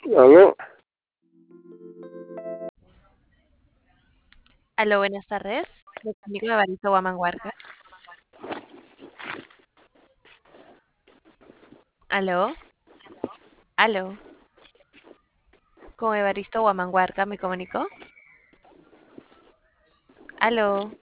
Aló, Aló, buenas tardes. Me comunico de Evaristo Huamanguarca. Aló, aló. Con Evaristo Huamanguarca me comunico. Aló.